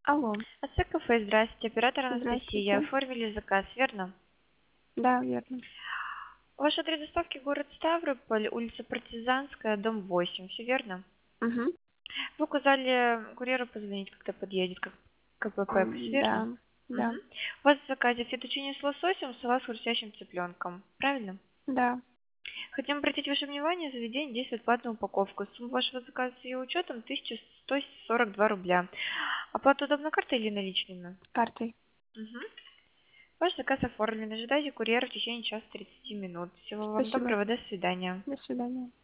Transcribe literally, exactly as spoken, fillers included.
Алло, Ацтек кафе, здравствуйте, оператор Анастасия. здравствуйте. Оформили заказ, верно? Да, верно. Ваш адрес доставки город Ставрополь, улица Партизанская, дом восемь, все верно? Мгм. Вы указали курьеру позвонить, когда подъедет, как КПП, всё М, верно? да, Мгм. да, У вас в заказе фетучини с лососем, салат с хрустящим цыпленком, правильно? да. Хотим обратить ваше внимание, заведение действует платная упаковка. Сумма вашего заказа с ее учетом тысяча сто сорок два рубля. Оплата удобно картой или наличными? Картой. Мгм. Ваш заказ оформлен. Ожидайте курьера в течение часа тридцати минут. Всего вам Спасибо. доброго. До свидания. До свидания.